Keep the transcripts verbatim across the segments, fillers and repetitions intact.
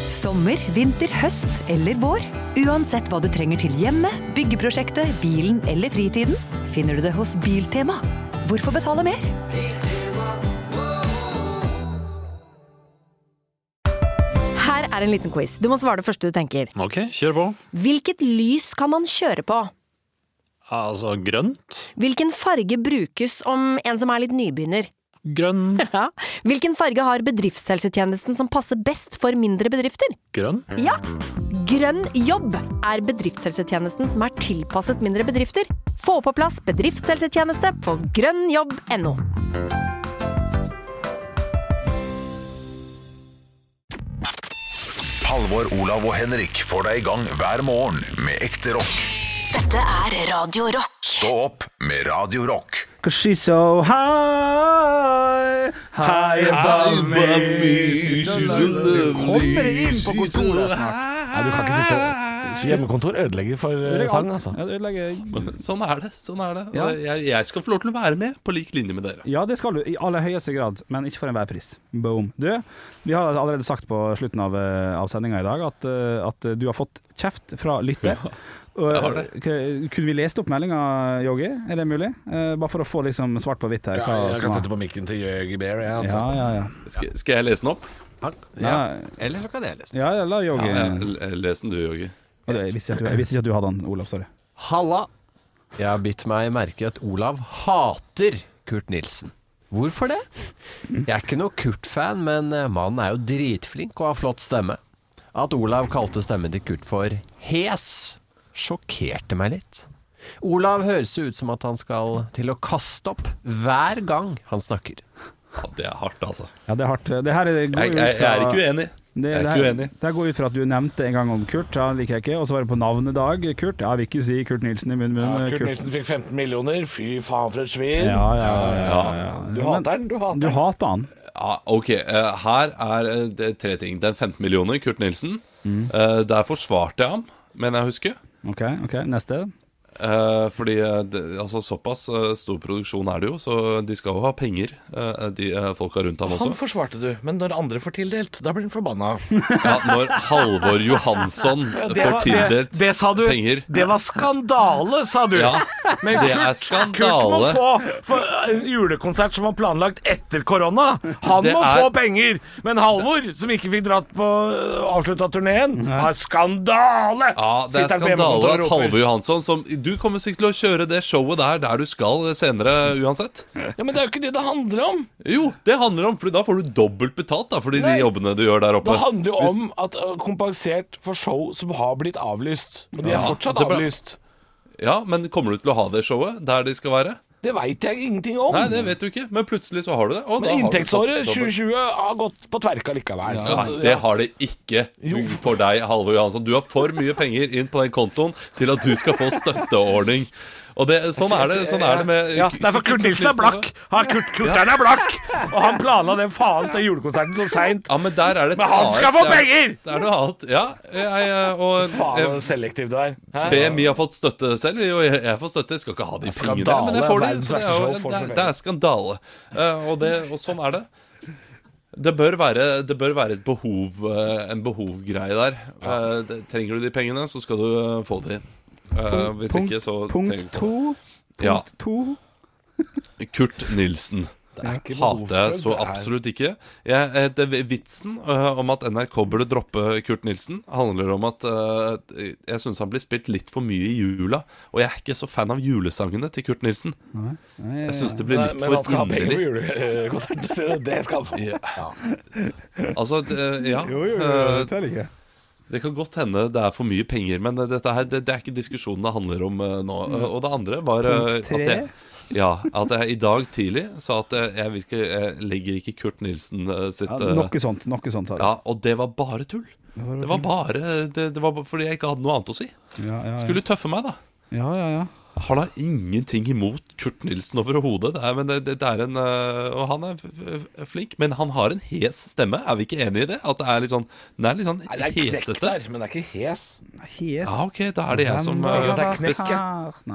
Sommer, vinter, høst eller vår. Uansett hva du trenger til hjemme, byggeprosjektet, bilen eller fritiden, finner du det hos Biltema. Hvorfor betale mer? Her er en liten quiz. Du må svare det første du tenker. Ok, kjør på. Hvilket lys kan man kjøre på? Altså, grønt. Hvilken farge brukes om en som er litt nybegynner? Grønn. Ja. Hvilken farge har bedriftshelsetjenesten som passer best for mindre bedrifter? Grønn. Ja. Grønn jobb er bedriftshelsetjenesten som er tilpasset mindre bedrifter. Få på plass bedriftshelsetjeneste på grønnjobb punktum no. Halvor, Olav og Henrik får deg i gang hver morgen med ekte rock. Dette er Radio Rock. Stå opp med Radio Rock. 'Cause she's so high, high above me. Kommer det inn på kontoret snart? Nei, du kan ikke sitte. Hjemmekontor ødelegger for uh, sang, altså. Ja, det ødelegger. Sånn er det. sånn er det Ja. jeg, jeg skal få lov til å være med på lik linje med dere. Ja, det skal du, i aller høyeste grad, men ikke for enhver pris. Boom. Du, vi har allerede sagt på slutten av, av sendinga i dag at, uh, at du har fått kjeft fra lytter. Ja. Jeg har det. Kunne vi lest opp meldinga, Yogi? Er det mulig? Uh, bare for å få liksom svart på hvitt her. Ja, jeg kan sette på mikken til Yogi Bear, jeg, altså. Ja, ja, ja. Skal, skal jeg lese den opp? Ja. ja. Eller så kan jeg lese den. Ja, la Yogi. Ja, jeg, les den du, Yogi. Jeg visste, ikke at du, jeg visste ikke at du hadde den, Olav, sorry. Halla. Jeg har bitt meg merke at Olav hater Kurt Nilsen. Hvorfor det? Jeg er ikke noe Kurt-fan, men mannen er jo dritflink og har flott stemme. At Olav kalte stemmen til Kurt for hes, sjokkerte meg litt. Olav høres ut som at han skal til å kaste opp hver gang han snakker. Ja, det er hardt, altså. Ja, det er hardt. Det her er, jeg, jeg, jeg er ikke uenig. Det, jeg er det, ikke uenig. Det går ut fra at du nevnte en gang om Kurt, ja, liker jeg ikke. Og så var det på navnedag, Kurt. Ja, jeg vil ikke si Kurt Nilsen i munnen. Ja, Kurt, Kurt Nilsen fikk femten millioner. Fy faen for et svin. Ja, ja, ja, ja, ja. Du hater han, du hater han. Du hater han. Ja, ok, uh, her er uh, det tre ting. Den femten millioner, Kurt Nilsen. Mm. Uh, der forsvarte jeg ham, mener jeg husker. Ok, ok, neste. Uh, fordi uh, det, altså, såpass uh, stor produksjon er det jo, så de skal jo ha penger, uh, de uh, folka rundt ham også. Han forsvarte du, men når andre får tildelt, da blir han forbanna. Ja, når Halvor Johansson ja, får var, tildelt det, det sa du, penger. Det var skandale, sa du. Ja, men det Kurt, er skandale. Kurt må få for en julekonsert som var planlagt etter korona. Han det må er... få penger. Men Halvor, som ikke fikk dratt på avslutta turneen, har skandale. Ja, det er skandale at Halvor Johansson som du kommer sikkert til å kjøre det showet der Der du skal senere uansett. Ja, men det er jo ikke det det handler om. Jo, det handler om, fordi da får du dobbelt betalt da, fordi Nei, de jobbene du gjør der oppe. Det handler jo om at uh, kompensert for show som har blitt avlyst. Og de ja, er fortsatt ble... avlyst. Ja, men kommer du til å ha det showet der de skal være? Det vet jeg ingenting om. Nei, det vet du ikke, men plutselig så har du det. Og men inntektsåret tjue tjue har gått på tverka likevel. Ja, Nei, det har det ikke for deg, Halvor Johansson. Du har for mye penger inn på den kontoen til at du skal få støtteordning. Og det, sånn, er det, sånn er det med ja, derfor Kurt Nilsen er blakk. Han, Kurt, Kurteren er blakk. Og han planla den faens den julekonserten så seint. Ja, men der er det Men han skal få penger! Det er noe annet. Ja, jeg, og faen så selektiv du er. B M I har fått støtte selv, og jeg, jeg får støtte. Jeg skal ikke ha de pengene, men det får de. Det er, jo, det, er, det er skandale. Og, det, og sånn er det. Det bør være, det bør være et behov, en behovgreie der. Ja. Trenger du de pengene, så skal du få de. Uh, hvis punkt, ikke, så punkt to. Punkt ja. to. Kurt Nilsen. Hater jeg så absolutt ikke. Jeg, det, vitsen uh, om at N R K burde droppe Kurt Nilsen handler om at uh, jeg synes han blir spilt litt for mye i jula. Og jeg er ikke så fan av julesangene til Kurt Nilsen. Nei, nei, jeg synes det blir litt Nei, for inderlig. Men han skal ha penger for julekonserten. Det skal han få. Ja. Ja. Altså, det, ja Jo, jo, jo, det teller ikke. Det kan godt hende det er for mye penger, men dette her, det, det er ikke diskusjonen det handler om uh, nå. Uh, og det andre var uh, at, jeg, ja, at jeg i dag tidlig sa at jeg, jeg, virker, jeg legger ikke Kurt Nilsen uh, sitt uh, ja, Noe sånt, noe sånt ja, og det var bare tull. Det var, det var bare det, det var fordi jeg ikke hadde noe annet å si. Ja, ja, ja. Skulle tøffe meg da. Ja, ja, ja. Jeg har da ingenting imot Kurt Nilsen overhodet. Det er, men det, det, det er en uh, og han er f f flink, men han har en hes stemme. Er vi ikke enige i det? At det er litt sånn Den er litt sånn Nei, det er knekk hesete. der, men det er ikke hes. Hes. Ja, ok, da er det jeg som uh, det er knekk. Nei.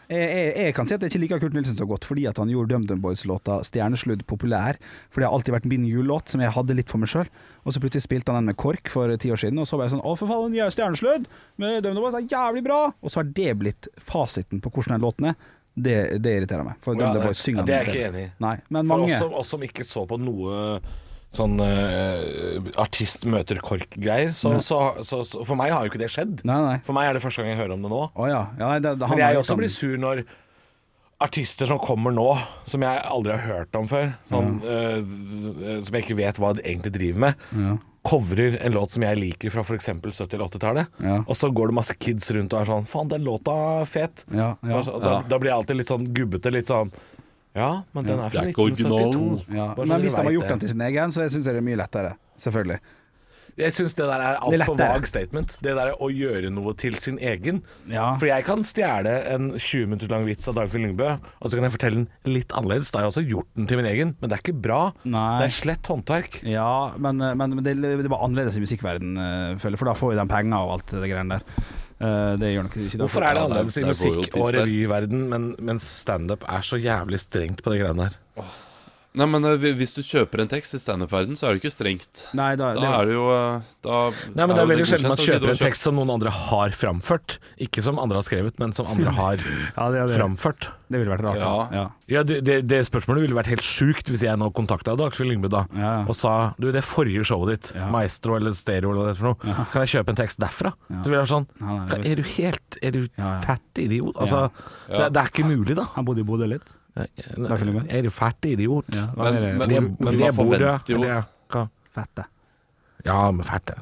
Jeg, jeg, jeg kan si at jeg ikke liker Kurt Nilsen så godt fordi at han gjorde DumDum Boys-låta Stjernesludd populær. For det har alltid vært min jullåt som jeg hadde litt for meg selv. Og så plutselig spilte han den med KORK for ti år siden, og så var jeg sånn, å for faen, jeg er Stjernesludd med DumDum Boys, det er jævlig bra. Og så har det blitt fasiten på hvordan den låten er. Det, det irriterer meg. For DumDum Boys synger ja, det er jeg ikke enig i. Nei, men for mange... oss som, oss som ikke så på noe sånn uh, artist møter KORK-greier, så, så, så, så for meg har jo ikke det skjedd. Nei, nei. For meg er det første gang jeg hører om det nå. Å ja. Ja, nei, det, det, men jeg også blir sur når artister som kommer nå, som jeg aldri har hørt om før, sånn, ja. uh, som jeg ikke vet hva de egentlig driver med, ja. Covrer en låt som jeg liker fra for eksempel sytti- eller åttitallet, ja. Og så går det masse kids rundt og er sånn, faen, den låta er fet. Ja, ja, da, ja. da blir jeg alltid litt sånn gubbete, litt sånn, ja, men den er fra nitten syttito. Ja. Men hvis de har gjort den til sin egen, så jeg synes det er mye lettere, selvfølgelig. Jeg synes det der er alt for vag statement. Det der å gjøre noe til sin egen. Ja. For jeg kan stjele en tjue minutter lang vits av Dagfinn Lyngbø, og så kan jeg fortelle den litt annerledes. Da har jeg også gjort den til min egen, men det er ikke bra. Nei. Det er slett håndverk. Ja, men, men det, det var annerledes i musikkverden, føler, for da får vi den penger og alt det greiene der. Det gjør nok ikke. Hvorfor er det annerledes i musikk- og revyverden, men, men stand-up er så jævlig strengt på de greiene der? Åh. Nei, men hvis du kjøper en tekst i stand-up-verden, så er det ikke strengt. Nei, da, da det, er det jo da Nei, men det er veldig sjelden man kjøper en tekst som noen andre har framført. Ikke som andre har skrevet, men som andre har ja, det, det. framført. Det ville vært rart. Ja, ja. ja det, det, det spørsmålet ville vært helt sjukt hvis jeg nå kontakta Dagfinn Lyngbø da ja, ja. og sa du, det forrige showet ditt, ja. Maestro eller Stereo eller hva det er for noe, ja. kan jeg kjøpe en tekst derfra? Ja. Så ville jeg sånn, ja, nei, er du helt Er du ja, ja. fett idiot? Altså, ja. det, det er ikke mulig da. Han bodde i Bodø litt. Er du ferdig idiot? Ja, men, men, men, men man forventer jo Fette. Ja, med fette.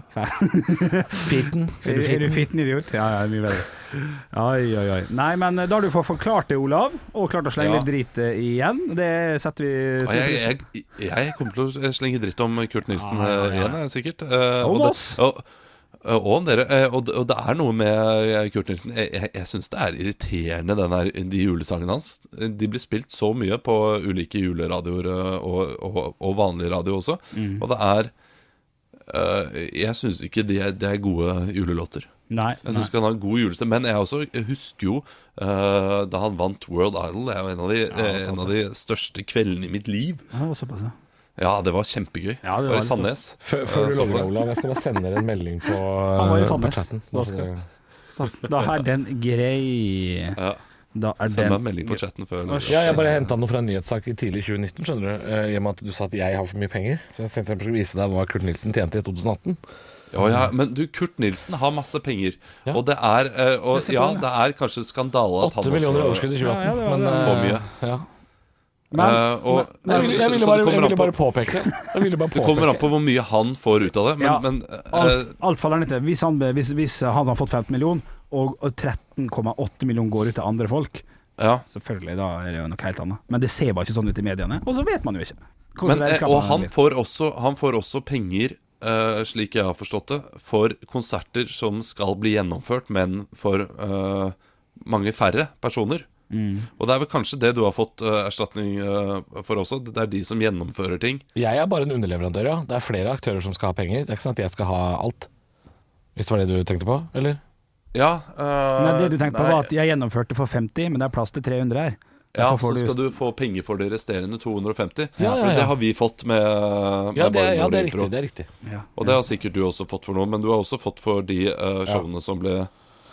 Fitten. Er du, er du fitten idiot? Ja, ja, mye bedre. Oi, oi, oi. Nei, men da har du fått forklart det, Olav, og klart å slenge ja. litt drit igjen. Det setter vi ja, jeg, jeg, jeg kommer til å slenge dritt om Kurt Nilsen ah, ja, ja. igjen, sikkert. Uh, og, og oss. Det, og, og om dere, og det, og det er noe med Kurt Nilsen. Jeg, jeg, jeg synes det er irriterende den her, de julesangene hans. De blir spilt så mye på ulike juleradioer og, og, og vanlig radio også. mm. Og det er uh, jeg synes ikke det er, de er gode julelåter. Nei, jeg synes ikke han har en god julesang. Men jeg også husker jo uh, da han vant World Idol. Det er jo en av de, ja, en av de største kveldene i mitt liv. Ja, det var såpass, ja. Ja, det var kjempegøy. Ja, det var i Sandnes. Før du logger, Olav, jeg skal bare sende dere en melding på, på chatten. Da, skal, da, da er den grei. Ja. Da er Send den meg en melding på chatten før. Ja, jeg bare hentet noe fra en nyhetssak i tidlig tjue nitten, skjønner du. I og med at du sa at jeg har for mye penger. Så jeg tenkte jeg skulle vise deg hva Kurt Nilsen tjente i to tusen atten. Ja, ja, men du, Kurt Nilsen har masse penger. Ja. Og det er og, Ja, det er kanskje skandale at han også åtte millioner overskudd i tjue atten. Ja, ja, men får mye. Ja. Men, uh, og, men jeg, vil, jeg, ville bare, jeg ville bare påpeke jeg ville bare påpeke. Det kommer an på hvor mye han får ut av det. Men, ja, men, uh, alt, alt faller ned til. Hvis han, hvis, hvis han har fått femten millioner, og, og tretten komma åtte millioner går ut til andre folk, ja. selvfølgelig, da er det jo noe helt annet. Men det ser bare ikke sånn ut i mediene, og så vet man jo ikke. Men, og han får, også, han får også penger, uh, slik jeg har forstått det, for konserter som skal bli gjennomført, men for uh, mange færre personer. Mm. Og det er vel kanskje det du har fått uh, erstatning uh, for også. Det er de som gjennomfører ting. Jeg er bare en underleverandør, ja. Det er flere aktører som skal ha penger. Det er ikke sånn at jeg skal ha alt. Hvis det var det du tenkte på, eller? Ja uh, Nei, det du tenkte nei. på var at jeg gjennomførte for femti, men det er plass til tre hundre her. Ja, så skal du få penger for de resterende to hundre og femti. Ja, ja, ja. Det har vi fått med, med ja, det, ja, det er riktig, det er riktig. Ja. Og det har sikkert du også fått for noe. Men du har også fått for de uh, showene ja. som ble.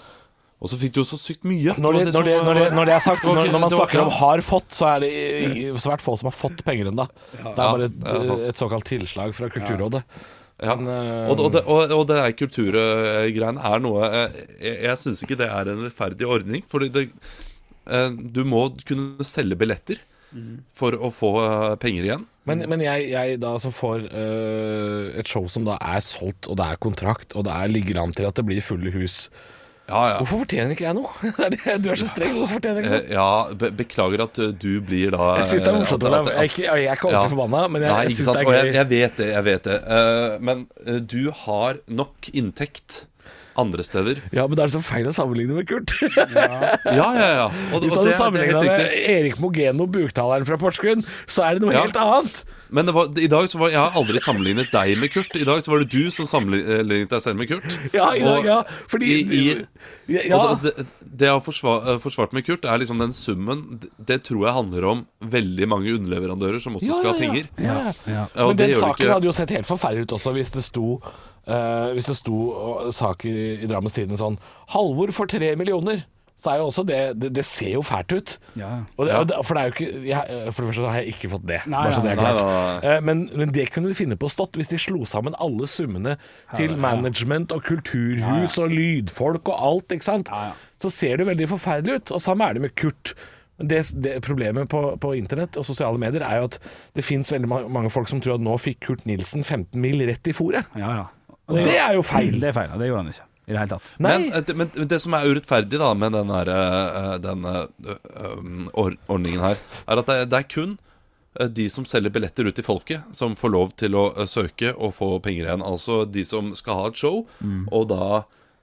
Og så fikk du jo så sykt mye. Når det, det, når det, når det, når det er sagt, når, når man snakker om har fått, så er det svært få som har fått penger ennå. Det er bare et, et såkalt tilslag fra Kulturrådet. Ja. Men, uh, og, og, det, og, og det der kulturgreiene er noe Jeg, jeg syns ikke det er en rettferdig ordning. Fordi det, uh, du må kunne selge billetter for å få uh, penger igjen. Men, men jeg, jeg da som får uh, et show som da er solgt, og det er kontrakt, og det er, ligger an til at det blir fulle hus. Ja, ja. Hvorfor fortjener ikke jeg noe? Du er så streng, hvorfor fortjener jeg ikke noe? Ja, be beklager at du blir da Jeg synes det er morsomt, jeg, jeg, jeg, jeg er ikke ordentlig ja. forbanna, men jeg, Nei, jeg synes det er gøy. jeg, jeg vet det, jeg vet det uh, Men uh, du har nok inntekt andre steder. Ja, men det er så feil å sammenligne med Kurt. Ja, ja, ja. Og, Hvis du og hadde det, sammenlignet det er helt med riktig. Erik Mogeno, buktaleren fra Porsgrunn, så er det noe Ja. helt annet. Men det var, i dag så var jeg har aldri sammenlignet deg med Kurt. I dag så var det du som sammenlignet deg selv med Kurt. Ja, i dag, Og ja. Fordi i, i, ja, ja. Og det, det jeg har forsvar, forsvart med Kurt, er liksom den summen. Det, det tror jeg handler om veldig mange underleverandører som også Ja, skal ha ja, ja. penger. Ja, ja. Ja. Ja, og Men det den gjør det saken ikke- hadde jo sett helt forferdelig ut også hvis det sto uh, Hvis det sto uh, sak i, i Drammens Tidende sånn Halvor for tre millioner. Så er jo også det Det, det ser jo fælt ut. Ja. Og det, og det, for det er jo ikke jeg, For det første så har jeg ikke fått det. Nei, bare så det er nei, klart. nei, nei. Eh, Men, men det kunne de finne på stått hvis de slo sammen alle summene til management og kulturhus og lydfolk og alt, ikke sant? Ja, ja. Så ser det veldig forferdelig ut. Og samme er det med Kurt. Men Det, det Problemet på, på internett og sosiale medier er jo at det finnes veldig ma- mange folk som tror at nå fikk Kurt Nilsen femten mil rett i fôret. Ja, ja. Og det er jo feil. Det er feil, og det gjorde han ikke i det hele tatt. Nei. Men, eh, det- men det som er urettferdig da med den, her, eh, den eh, um, or- ordningen her, er at det, er- det er kun eh, de som selger billetter ut til folket, som får lov til å eh, søke og få penger igjen. Altså de som skal ha et show, og da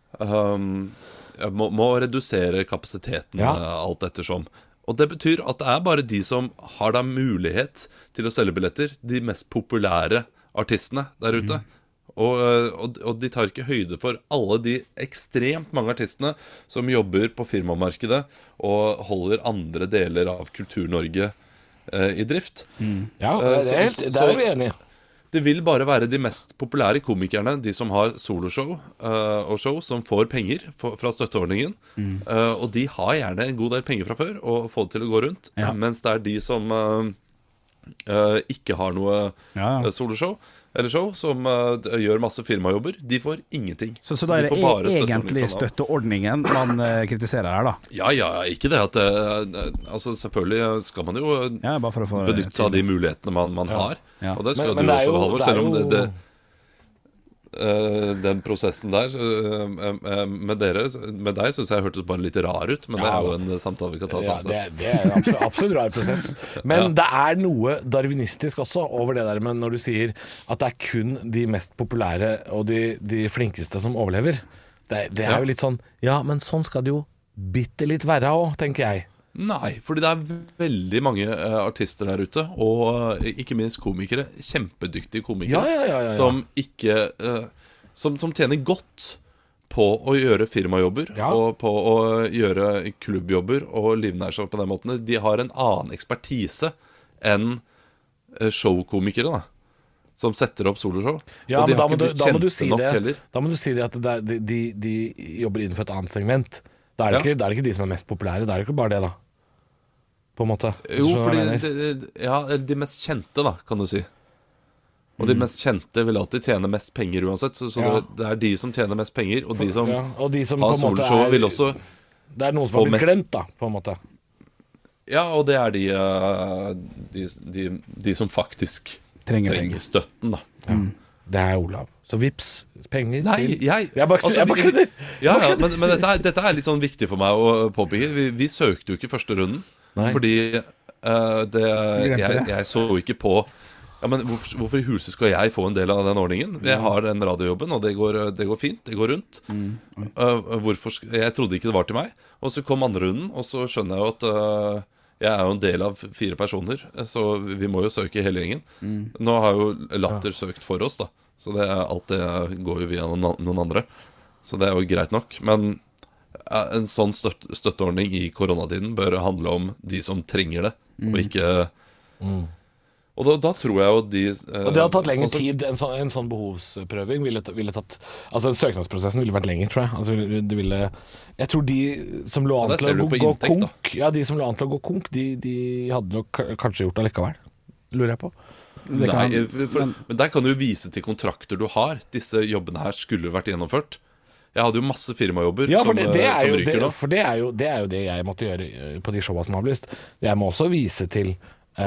um, må, må redusere kapasiteten Ja. eh, alt ettersom. Og det betyr at det er bare de som har da mulighet til å selge billetter, de mest populære artistene der ute. Og, og, og de tar ikke høyde for alle de ekstremt mange artistene som jobber på firmamarkedet og holder andre deler av Kultur-Norge eh, i drift. Ja, Eh, det er, helt, så- det er så- vi enige i. Det vil bare være de mest populære komikerne, de som har soloshow eh, og show, som får penger for, fra støtteordningen. Eh, og de har gjerne en god del penger fra før og får det til å gå rundt. Ja. Mens det er de som eh, eh, ikke har noe Ja, ja. eh, soloshow eller show, som eh, d- gjør masse firmajobber, de får ingenting. Så, så da er de det får bare e- støtteordning egentlig fra Nav. støtteordningen man eh, kritiserer her, da. Ja, ja, ikke det at eh, Altså, selvfølgelig skal man jo Ja, bare for å få benytte seg av de mulighetene man, man har. Ja. Og det skal Men- men du det er også, jo- Halvor. det er Selv om det, jo- det eh, den prosessen der eh, eh, med dere Med deg syns jeg hørtes bare litt rar ut, men det Ja, er jo en eh, samtale vi kan ta. Ja, til det, det er jo absolutt, absolutt rar prosess. Men det er noe darwinistisk også over det der med når du sier at det er kun de mest populære og de, de flinkeste som overlever. Det, det er Ja. jo litt sånn Ja, men sånn skal det jo bitte litt være òg, tenker jeg. Nei, fordi det er veldig mange eh, artister der ute, og eh, ikke minst komikere. Kjempedyktige komikere. Ja, ja, ja, ja, ja. Som ikke eh, som, som tjener godt på å gjøre firmajobber Ja. og på å gjøre klubbjobber og livnære seg på den måten. De har en annen ekspertise enn eh, showkomikere, da. Som setter opp soloshow. Ja, og de men da har må, ikke du, blitt da, må du kjente si nok det, heller. da må du si det at det er, de, de, de jobber innenfor et annet segment. Da er, det Ja. ikke, da er det ikke de som er mest populære. Da er det ikke bare det, da. På en måte. Jo, Skjønner du hva fordi jeg mener? de, de- Ja, de mest kjente, da, kan du si. Og de mest kjente vil alltid tjene mest penger uansett. Så, så Ja. det, det er de som tjener mest penger, og de som ja, og de som har på en måte soloshow, er- vil også Det er noen som få har blitt mest- glemt, da, på en måte. Ja, og det er de, eh, de, de, de som faktisk Trenger trenger penger. støtten, da. Det er Olav. Så vips penger Nei, til jeg Jeg bare, altså, jeg bare vi- kødder! Ja, ja, men, men dette, er, dette er litt sånn viktig for meg å påpeke. Vi, vi søkte jo ikke første runden. Nei. Fordi eh, det, glemte jeg, det. jeg så jo ikke på Ja, men hvorfor, hvorfor i huset skal jeg få en del av den ordningen? Jeg har den radiojobben, og det går, det går fint. Det går rundt. Eh, hvorfor sk- Jeg trodde ikke det var til meg. Og så kom andre runden, og så skjønner jeg jo at eh, jeg er jo en del av fire personer, så vi må jo søke hele gjengen. Nå har jo Latter søkt for oss, da. Så det er, alt det går jo via noen, noen andre. Så det er jo greit nok. Men eh, en sånn støt, støtteordning i koronatiden bør handle om de som trenger det, og ikke Og da, da tror jeg jo de eh, Og det har tatt lengre sånn som- tid. En sånn, en sånn behovsprøving ville, ville tatt Altså søknadsprosessen ville vært lenger, tror jeg. Altså, det ville Jeg tror de som lå an Ja, der til ser å du gå, på gå inntekt, da. konk Ja, de som lå an til å gå konk, de, de hadde nok k- kanskje gjort det likevel. Lurer jeg på. Det kan- Nei, for, men- men der kan du jo vise til kontrakter du har. Disse jobbene her skulle vært gjennomført. Jeg hadde jo masse firmajobber Ja, for som, det, det, eh, er som jo, ryker det, nå. for det, er jo, det er jo det jeg måtte gjøre eh, på de showa som er avlyst. Jeg må også vise til eh,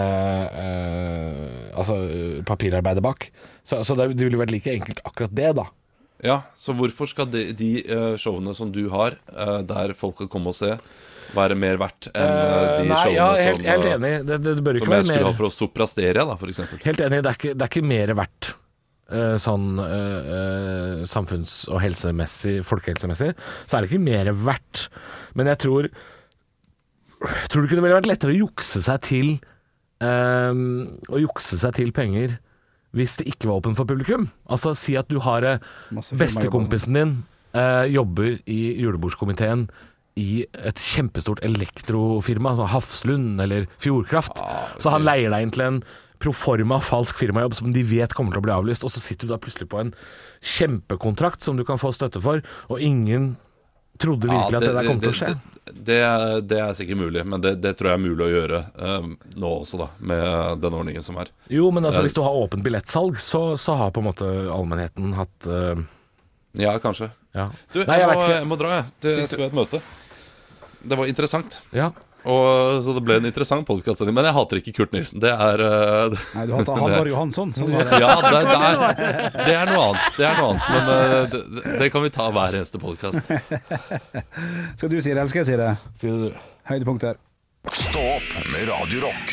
eh, altså eh, papirarbeidet bak. Så, så det, det ville vært like enkelt akkurat det, da. Ja, Så hvorfor skal de, de eh, showene som du har, eh, der folk kan komme og se, være mer verdt enn eh, de Eh, Nei, showene ja, helt, som, helt eh, enig. Det, det, det bør som ikke jeg være skulle mer ha for å Soprasteria, da, for eksempel? Helt enig, det er ikke, det er ikke mer verdt sånn uh, samfunns- og helsemessig, folkehelsemessig, så er det ikke mer verdt. Men jeg tror Tror du det kunne vært lettere å jukse seg til uh, Å jukse seg til penger hvis det ikke var åpent for publikum? Altså si at du har bestekompisen din uh, jobber i julebordskomiteen i et kjempestort elektrofirma, altså Hafslund eller Fjordkraft. Ah, okay. Så han leier deg inn til en proforma falsk firmajobb som de vet kommer til å bli avlyst, og så sitter du da plutselig på en kjempekontrakt som du kan få støtte for, og ingen trodde virkelig ja, det, at det der kom til å skje. Det, det, er, det er sikkert mulig, men det, det tror jeg er mulig å gjøre um, nå også da, med den ordningen som er. Jo, men altså, hvis du har åpent billettsalg, så, så har på en måte allmennheten hatt... Uh... Ja, kanskje. Ja. Du, jeg, Nei, jeg, må, jeg må dra, jeg. Det skal være et møte. Det var interessant. Ja. Og, så det ble en interessant podcast. Men jeg hater ikke Kurt Nilsen. Det er uh, Nei, du hater Halvard Johansson. Sånn var det. Ja, det, det, er, det er noe annet. Det er noe annet. Men uh, det, det kan vi ta hver eneste podcast. Skal du si det, eller skal jeg si det? Si det du. Høydepunkter. Stå opp med Radio Rock.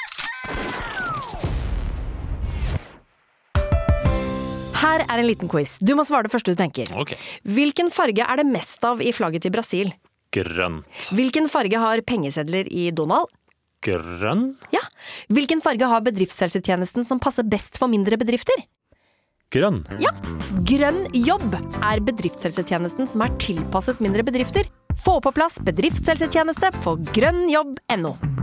Her er en liten quiz. Du må svare det første du tenker. Ok. Hvilken farge er det mest av i flagget til Brasil? Grønt. Hvilken farge har pengesedler i Donald? Grønn? Ja. Hvilken farge har bedriftshelsetjenesten som passer best for mindre bedrifter? Grønn. Ja. Grønn jobb er bedriftshelsetjenesten som er tilpasset mindre bedrifter. Få på plass bedriftshelsetjeneste på grønn jobb punktum no.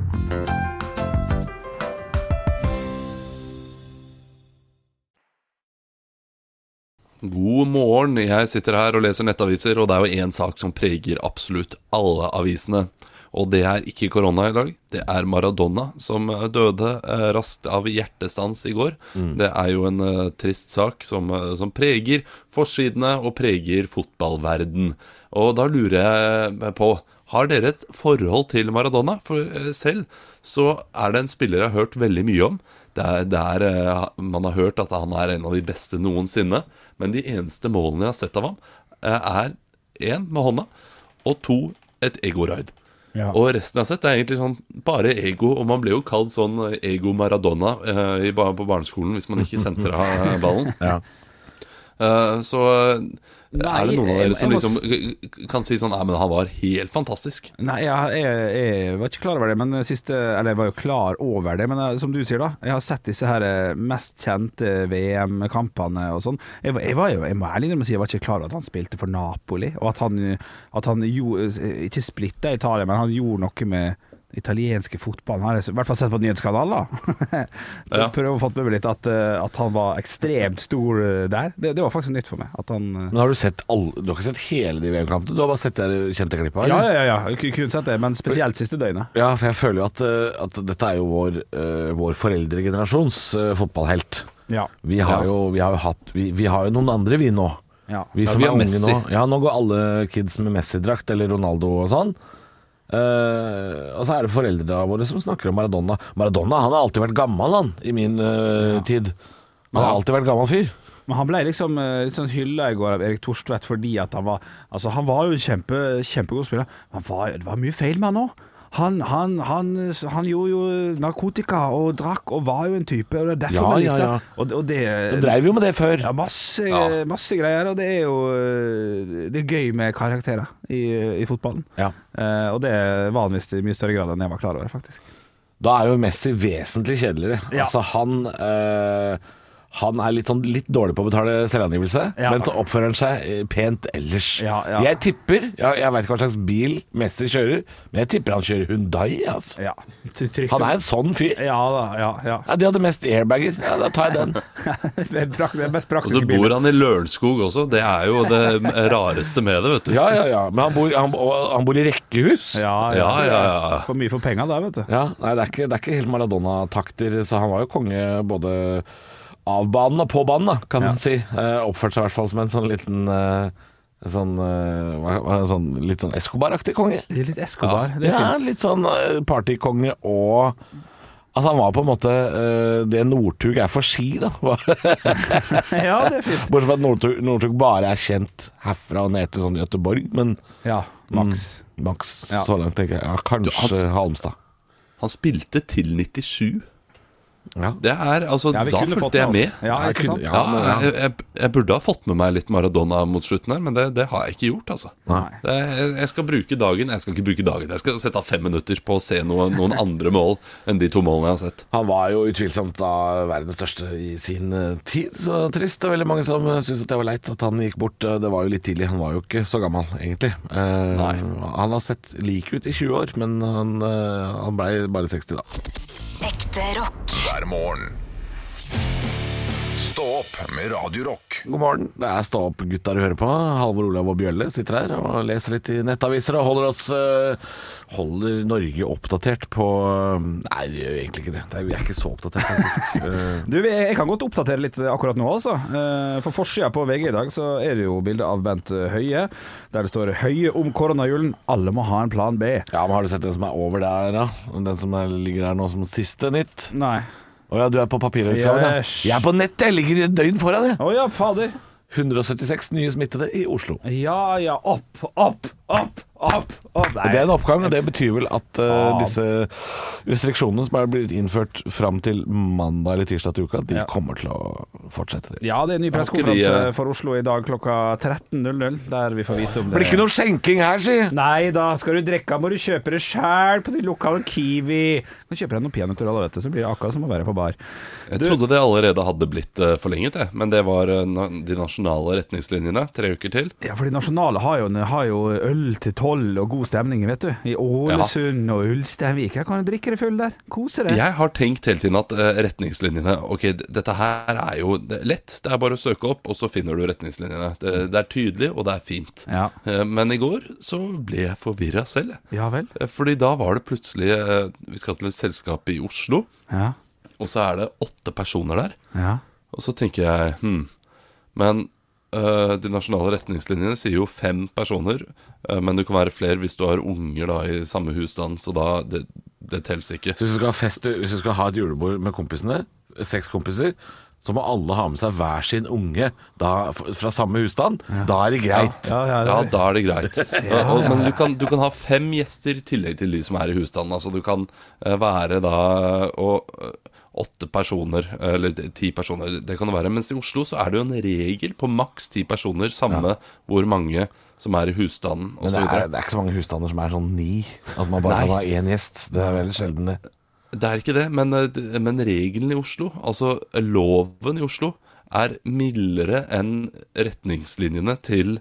God morgen, jeg sitter her og leser nettaviser, og det er jo en sak som preger absolutt alle avisene. Og det er ikke korona i dag, det er Maradona som døde eh, raskt av hjertestans i går. Mm. Det er jo en eh, trist sak som, eh, som preger forsidene og preger fotballverden. Og da lurer jeg på, har dere et forhold til Maradona? For eh, selv så er det en spiller jeg har hørt veldig mye om. Det er, det er, man har hørt at han er en av de beste noensinne, men de eneste målene jeg har sett av ham er en med hånda, og to et ego-raid. Ja. Og resten jeg har sett er egentlig sånn bare ego, og man ble jo kalt sånn ego Maradona eh, på barneskolen hvis man ikke sentra ballen. Ja. Uh, så Nei, er det noen av dere som liksom kan si sånn, nei, men han var helt fantastisk? Nei, jeg, jeg, jeg var ikke klar over det, men siste, eller jeg var jo klar over det, men som du sier da, jeg har sett disse her mest kjente V M-kampene og sånn. Jeg, jeg var jo, jeg må ærlig si, jeg var ikke klar over at han spilte for Napoli, og at han, at han jo, ikke splittet Italia, men han gjorde noe med italienske fotballen. Har jeg i hvert fall sett på nyhetskanalen da. Ja. Prøv å få med litt at, at han var ekstremt stor der. Det, det var faktisk nytt for meg at han, Men har du sett alle, du har ikke sett hele de V M-kampene? Du har bare sett det kjente klippet? Ja, ja, ja, jeg kunne sett det, men spesielt siste døgnet. Ja, for jeg føler jo at, at dette er jo vår, uh, vår foreldregenerasjons uh, fotballhelt. Ja. Vi har jo, vi har jo hatt vi, vi har jo noen andre vi nå. Ja. Vi som ja, vi er unge Messi. nå. Ja, nå går alle kids med Messi-drakt eller Ronaldo og sånn. Uh, og så er det foreldrene våre som snakker om Maradona. Maradona, han har alltid vært gammel han i min uh, ja. tid. Han har alltid vært gammel fyr. Men han ble liksom litt sånn hylla i går av Erik Thorstvedt fordi at han var, altså han var jo en kjempe, kjempegod spiller. Han var, det var mye feil med han også. Han, han, han, han gjorde jo narkotika og drakk og var jo en type, og det er derfor ja, man likte ja, ja. og, og det, Du drev jo med det før. Ja, masse, ja. masse greier, og det er jo det er gøy med karakterer i, i fotballen. Ja. Eh, og det var han visst i mye større grad enn jeg var klar over, faktisk. Da er jo Messi vesentlig kjedeligere. Ja. Altså han øh, Han er litt, sånn, litt dårlig på å betale selvangivelse, ja. men så oppfører han seg pent ellers. Ja, ja. Jeg tipper, jeg, jeg vet ikke hva slags bil Messi kjører, men jeg tipper han kjører Hyundai. Altså. Ja. Han er en sånn fyr. Ja da, ja, ja. Ja, de hadde mest airbager. Ja, da tar jeg den. Det er brak- det er mest Og praktiske så bor han i Lørenskog også. Det er jo det rareste med det, vet du. Ja, ja, ja. Men han bor, han, han bor i rekkehus. Ja, ja, Ja, ja, ja. For mye for penger der, vet du. Ja, nei, det er ikke, det er ikke helt Maradona-takter, så han var jo konge både av banen og på banen, da, kan Ja. man si. Eh, oppførte seg i hvert fall som en sånn liten eh, sånn, eh, hva- hva- sånn litt sånn Escobar-aktig konge. Det er litt Escobar, det er Ja, fint. litt sånn eh, partykonge og Altså, han var på en måte eh, det Northug er for ski, da. Ja, det er fint. Bortsett fra at Northug, Northug bare er kjent herfra og ned til sånn Göteborg, men Ja, Max. mm, Max Ja. så langt, tenker jeg. Ja, kanskje Du, han- Halmstad. Han spilte til nittisju. Ja. Det er, altså, Ja, vi da kunne fått fulgte jeg med med. oss. Ja, Ja, ikke sant? kunne- Ja, men- ja. jeg, jeg, jeg burde ha fått med meg litt Maradona mot slutten her, men det, det har jeg ikke gjort, altså. Nei. Det, jeg, jeg skal bruke dagen Jeg skal ikke bruke dagen Jeg skal sette av fem minutter på å se noe, noen andre mål enn de to målene jeg har sett. Han var jo utvilsomt da verdens største i sin eh, tid, så trist. Det er veldig mange som uh, syns det var leit at han gikk bort. Eh, Det var jo litt tidlig, han var jo ikke så gammel, egentlig. Eh, Nei. Han har sett lik ut i tjue år, men han, eh, han ble bare seksti da. Ekte rock. hver morgen. Stå opp med Radio Rock. God morgen, det er Stå opp gutter du hører på. Halvor, Olav og Bjølle sitter her og leser litt i nettaviser og holder oss eh, holder Norge oppdatert på Nei, det gjør egentlig ikke det. det er, vi er ikke så oppdatert, faktisk. Eh, Du, jeg kan godt oppdatere litt akkurat nå, altså. Eh, For forsida på V G i dag så er det jo bilde av Bent Høie, der det står 'Høie om koronajulen. Alle må ha en plan B'. ja, men har du sett den som er over der, da? Den som er, ligger der nå som siste nytt? Nei. Å ja, du er på papirutgaven, ja. Yes. Jeg er på nettet, jeg ligger et døgn foran det. Å ja, fader. hundre og syttiseks nye smittede i Oslo. Ja ja, opp, opp, opp, opp, opp. Nei. Og det er en oppgang, og det betyr vel at uh, Faen. disse restriksjonene som er blitt innført fram til mandag eller tirsdag til uka, de Ja. kommer til å fortsette. Det. Ja, det er en ny Har ikke pressekonferanse de, eh, for Oslo i dag klokka tretten null null, der vi får vite om det. Blir ikke noe skjenking her, si! Nei da, skal du drikke, må du kjøpe det sjæl på de lokale Kiwi. Nå kjøper jeg noen peanøtter, alle, vet du, så blir det akkurat som å være på bar. Jeg trodde det allerede hadde blitt eh, forlenget, jeg. Men det var eh, na- de nasjonale retningslinjene. Tre uker til. Ja, for de nasjonale har jo, har jo øl til tolv og god stemning, vet du. I Ålesund og Ulsteinvik. Jeg kan jo drikke det full der. Kose det. Jeg har tenkt hele tiden at eh, retningslinjene Ok, d- dette her er jo det er lett. Det er bare å søke opp, og så finner du retningslinjene. Det, det er tydelig, og det er fint. Ja. Eh, Men i går så ble jeg forvirra selv. jeg. Ja vel. Eh, Fordi da var det plutselig eh, Vi skal til et selskap i Oslo, Ja. og så er det åtte personer der. Ja. Og så tenker jeg hm, Men øh, de nasjonale retningslinjene sier jo fem personer, øh, men du kan være flere hvis du har unger da i samme husstand, så da det, det telles ikke. Så hvis du skal ha fest, hvis du skal ha et julebord med kompisene, seks kompiser, så må alle ha med seg hver sin unge da, f- fra samme husstand. Da er det greit. Ja, ja, Ja, det- da er det greit. Og, og, men du kan, du kan ha fem gjester i tillegg til de som er i husstanden. Altså du kan øh, være da og, øh, åtte personer, eller ti personer, det kan det være. Mens i Oslo så er det jo en regel på maks ti personer, samme hvor mange som er i husstanden og Men så det videre. er, det er ikke så mange husstander som er sånn ni. At man bare Nei. kan ha én gjest. Det er veldig sjelden, det. Det er ikke det, men, eh, det- men regelen i Oslo, altså loven i Oslo, er mildere enn retningslinjene til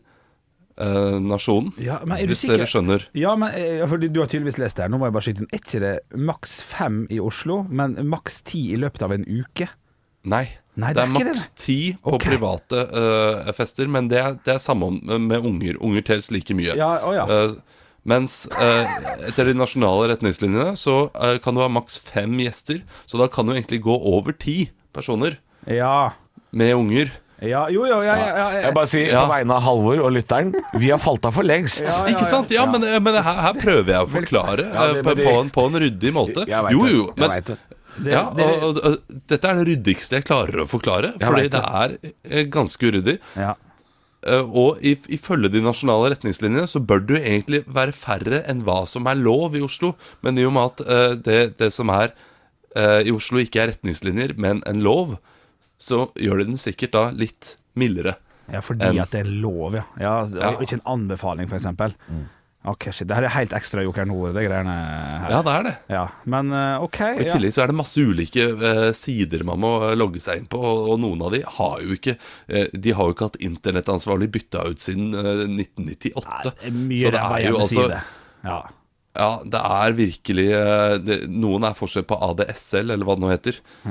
eh, nasjonen. Ja, men er du hvis sikker? dere skjønner. Ja, men eh, fordi du har tydeligvis lest det her. Nå må jeg bare skyte inn. Er ikke det maks fem i Oslo, men maks ti i løpet av en uke? Nei, Nei, det det er er ikke maks det. ti på Ok. private eh, fester, men det er, det er samme om- med unger. Unger telles like mye. Ja, å ja. Eh, mens eh, etter de nasjonale retningslinjene så eh, kan du ha maks fem gjester, så da kan du egentlig gå over ti personer Ja. med unger. Ja, jo, jo, ja, ja, ja, ja. Jeg bare sier Ja. på vegne av Halvor og lytteren, vi har falt av for lengst. Ja, ja, Ikke sant? Ja, men, men her, her prøver jeg å forklare Ja, det- eh, på, men det- på, en, på en ryddig måte. Jeg vet Jo, det. jo, Jeg men vet det. Det- ja, det- og, og, og, dette er det ryddigste jeg klarer å forklare, Jeg fordi vet det er eh, ganske uryddig. ja. Eh, Og i- ifølge de nasjonale retningslinjene så bør det jo egentlig være færre enn hva som er lov i Oslo. Men i og med at eh, det, det som er eh, i Oslo ikke er retningslinjer, men en lov, så gjør det den sikkert da litt mildere. Ja, fordi En- at det er lov, ja. Ja, Ja. og ikke en anbefaling, for eksempel. Ok, shit. Det her er helt ekstra joker nå, det greiene her. Ja, det er det. Ja, men eh, ok. Og I Ja. tillegg så er det masse ulike eh, sider man må eh, logge seg inn på, og, og noen av de har jo ikke eh, De har jo ikke hatt internettansvarlig bytta ut siden eh, nitten nittiåtte. Det er mye Så det ræva er jo altså hjemmeside. Ja. Ja, det er virkelig eh, det, Noen er forskjell på A D S L, eller hva det nå heter.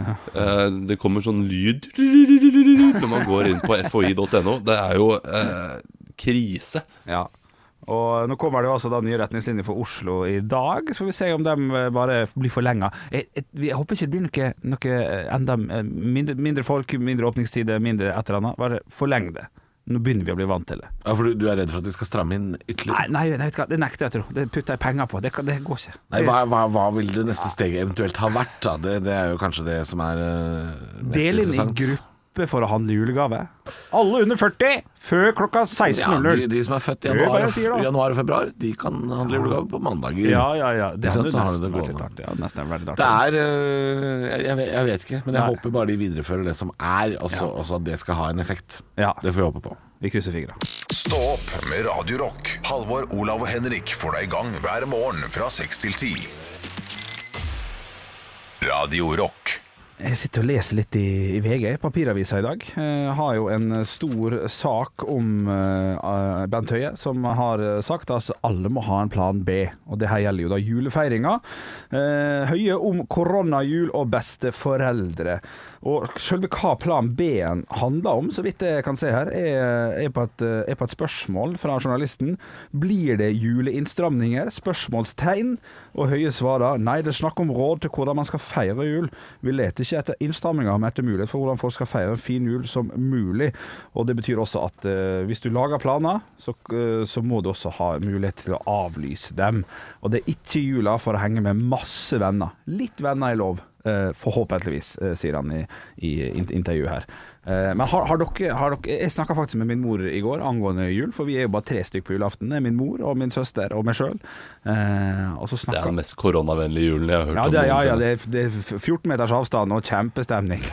Eh, det kommer sånn lyd når man går inn på f o i punktum no. Det er jo eh, krise. Ja. Og nå kommer det jo altså da nye retningslinjer for Oslo i dag. Så får vi se om de eh, bare blir forlenga. Jeg, jeg, jeg håper ikke det blir noe, noe eh, enda eh, mindre, mindre folk, mindre åpningstider, mindre et eller annet. Bare forleng det. Nå begynner vi å bli vant til det. Ja, for du, du er redd for at vi skal stramme inn ytterligere? Nei, nei, nei vet du hva? Det nekter jeg, tror Det putter jeg penger på. Det, kan, det går ikke. Nei, hva, hva, hva vil det neste steget eventuelt ha vært? Da? Det, det er jo kanskje det som er uh, mest Del inn i interessant. oppe for å handle julegave. Alle under førti før klokka seksten null null. Ja, de, de som er født i Det er bare januar, jeg sier da. januar og februar, de kan handle julegave på mandager. Ja, ja, ja. Det Ikke sant, hadde så har nesten det det vært litt gående. artig. Ja, nesten vært litt Det artig. er øh, jeg, jeg, vet- jeg vet ikke, men jeg Nei. håper bare de viderefører det som er, også, også at det skal ha en effekt. Ja. Det får vi håpe på. Vi krysser fingre. Stå opp med Radio Rock. Halvor, Olav og Henrik får deg i gang hver morgen fra seks til ti. Radio Rock. Jeg sitter og leser litt i, i V G, papiravisa i dag. Jeg har jo en stor sak om uh, Bent Høie, som har sagt at altså, alle må ha en plan B. Og det her gjelder jo da julefeiringa. Uh, Høie om koronajul og besteforeldre. Og selve hva plan B-en handler om, så vidt jeg kan se her, er, er, på et, er på et spørsmål fra journalisten. Blir det juleinnstramninger? Spørsmålstegn. Og Høie svarer, nei, det er snakk om råd til hvordan man skal feire jul. Vi leter ikke etter innstramninger, men etter mulighet for hvordan folk skal feire en fin jul som mulig. Og det betyr også at uh, hvis du lager planer, så, uh, så må du også ha mulighet til å avlyse dem. Og det er ikke jula for å henge med masse venner. Litt venner er lov. Uh, forhåpentligvis, uh, sier han i, i intervjuet her. Uh, men har, har, dere, har dere Jeg snakket faktisk med min mor i går angående jul, for vi er jo bare tre stykker på julaften. Det er min mor og min søster og meg selv. Uh, og så Det er den mest koronavennlige julen jeg har hørt ja, om. det, ja, ja, noensinne. det, er, det er fjorten meters avstand og kjempestemning.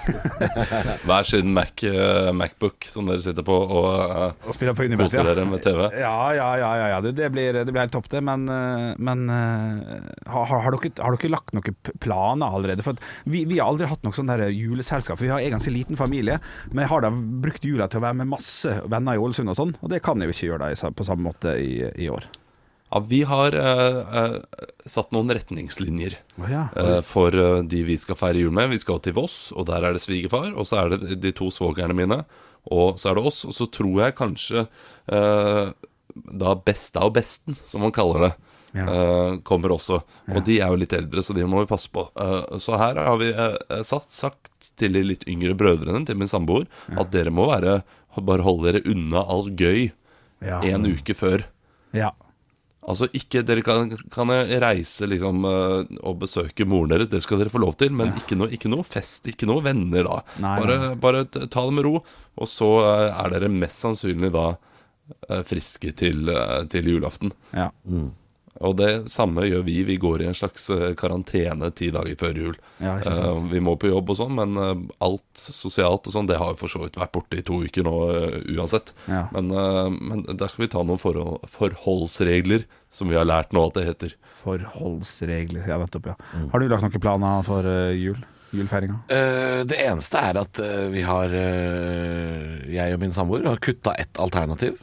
Hver sin Mac, uh, Macbook som dere sitter på og uh, Og spiller på Unibet, koser ja. dere med T V. Ja, ja, ja, ja, ja. Det, det, blir, det blir helt topp det. Men, uh, men uh, har, har, dere, har dere lagt noen p- planer allerede? For at vi, vi har aldri hatt noe sånn der juleselskap, for vi har en ganske liten familie. Men jeg har da brukt jula til å være med masse venner i Ålesund og sånn, og det kan jeg jo ikke gjøre da i- på samme måte i, i år. Ja, vi har uh, uh, satt noen retningslinjer Å ja. uh, for uh, de vi skal feire jul med. Vi skal til Voss, og der er det svigerfar, og så er det de to svogerne mine, og så er det oss, og så tror jeg kanskje uh, da besta og besten, som man kaller det, Ja. uh, kommer også. Og Ja. de er jo litt eldre, så de må vi passe på. Uh, så her har vi uh, satt, sagt til de litt yngre brødrene til min samboer at dere må være, bare holde dere unna alt gøy Ja. en uke før. Ja. Altså ikke, dere kan, kan reise liksom uh, og besøke moren deres, det skal dere få lov til, men Ja. ikke, noe, ikke noe fest, ikke noe venner da. Nei, bare, nei. bare t- ta det med ro, og så uh, er dere mest sannsynlig da uh, friske til, uh, til julaften. Ja. Og det samme gjør vi, vi går i en slags uh, karantene ti dager før jul. Ja, ikke sant. Uh, vi må på jobb og sånn, men uh, alt sosialt og sånn, det har jo for så vidt vært borte i to uker nå uh, uansett. Ja. Men, uh, men der skal vi ta noen forhold, forholdsregler, som vi har lært nå at det heter. Forholdsregler, ja, nettopp, ja. Har du lagt noen planer for uh, jul? Julfeiringa? Eh, det eneste er at eh, vi har eh, jeg og min samboer har kutta ett alternativ,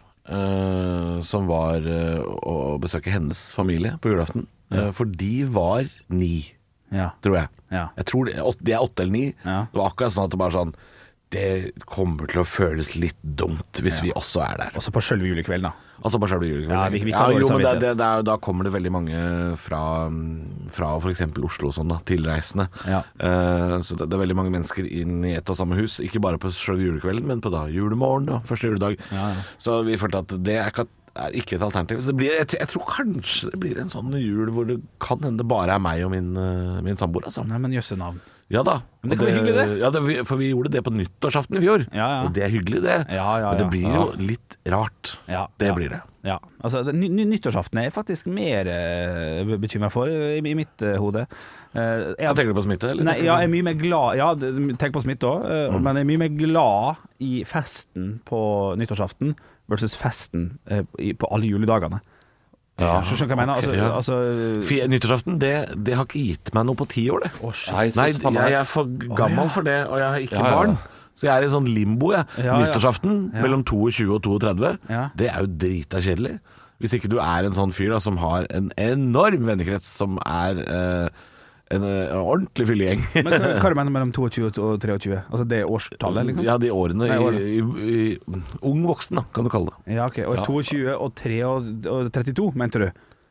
eh, som var eh, å besøke hennes familie på julaften. Eh, for de var ni, Ja. tror jeg. Ja. Jeg tror de, åt- de er åtte eller ni. Ja. Det var akkurat sånn at det bare sånn det kommer til å føles litt dumt hvis vi også er der. Også på selve julekvelden, da. Altså bare selve julekvelden. Ja, vi- vi kan ja, dårlig jo, men det, samvittighet. det, det er, da kommer det veldig mange fra, fra for eksempel Oslo og sånn da, tilreisende. Ja. Eh, så det, det er veldig mange mennesker inn i ett og samme hus, ikke bare på selve julekvelden, men på da julemorgen og første juledag. Ja, ja. Så vi følte at det er ikke, er ikke et alternativ. Så det blir, jeg, tror- jeg tror kanskje det blir en sånn jul hvor det kan hende det bare er meg og min, eh, min samboer, altså. Nei, men jøsse navn. Ja da. Men det Og kan være hyggelig, det. Ja, det, for vi gjorde det på nyttårsaften i fjor. Ja, ja. Og det er hyggelig, det. Ja, ja, Men det ja. blir jo litt rart. Ja, Det ja. blir det. Ja, altså det, ny, ny, nyttårsaften er jeg faktisk mer uh, bekymret for i, i mitt uh, hode. Uh, Ja, tenker du på smitte, eller? Nei, tenker du ja, på- jeg er mye mer glad Ja, det- tenk på smitte også, uh, men jeg er mye mer glad i festen på nyttårsaften versus festen uh, i, på alle juledagene. Ja, Skjønner du hva jeg mener? Altså, ok, ja. altså Fy- Nyttårsaften, det, det har ikke gitt meg noe på ti år, det. Nei, Nei, se, samme jeg her. er for gammel for det, og jeg har ikke Ja, ja. barn. Så jeg er i sånn limbo, jeg. Ja, ja. Nyttårsaften Ja. mellom toogtjue og trettito, Ja. det er jo drita kjedelig. Hvis ikke du er en sånn fyr da, som har en enorm vennekrets, som er eh, en eh, ordentlig fyllegjeng. Men hva, hva er det mener mellom toogtjue og treogtjue? Altså det årstallet, liksom? Ja, de årene Nei, i, årene. i, i ung voksen, da, kan du kalle det. Ja, ok. Og Ja. toogtjue og tre og trettito, mente du?